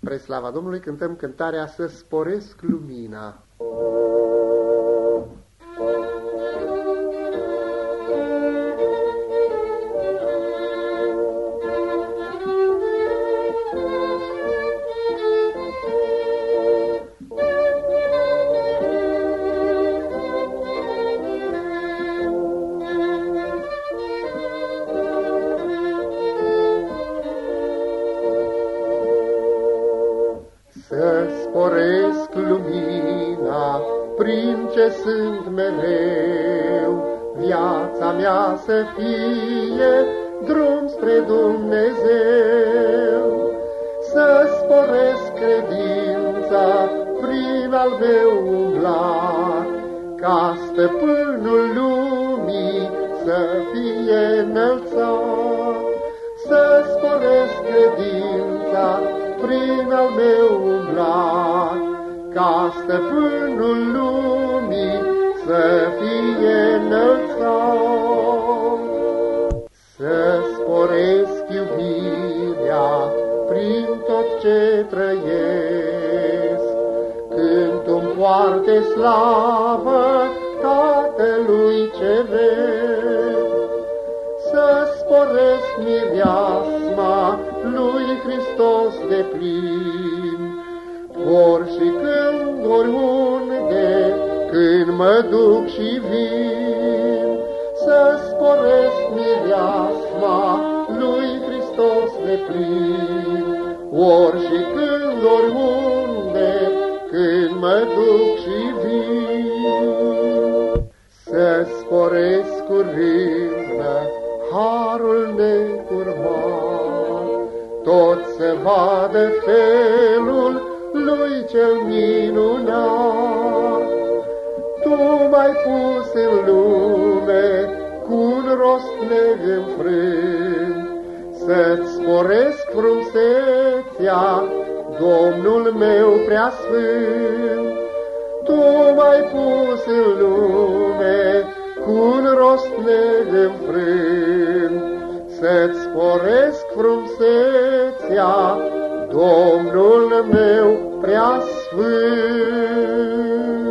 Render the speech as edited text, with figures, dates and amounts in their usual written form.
Spre slava Domnului cântăm cântarea Să sporesc lumina. Să sporesc lumina prin ce sunt mereu, viața mea să fie drum spre Dumnezeu. Să sporesc credința prin al meu umblat, ca stăpânul lumii să fie înălțat. Să sporesc credința prin al meu umblat, ca stăpânul lumii să fie înălțat. Să sporesc iubirea prin tot ce trăiesc, cânt-mi poarte slavă Tatălui Ceresc. Să sporesc mireasma lui Hristos de plin, ori și când, oriunde, când mă duc și vin. Să sporesc mireasma lui Hristos de plin, ori și când, oriunde, când mă duc și vin. Să sporesc cu râvnă harul necurmat, tot să vadă felul lui cel minunat. Tu m-ai pus în lume cu un rost neînfrânt, să-ți sporesc frumusețea, Domnul meu preasfânt. Tu m-ai pus în lume cu un rost neînfrânt, să-ți sporesc frumusețea, Domnul meu preasfânt.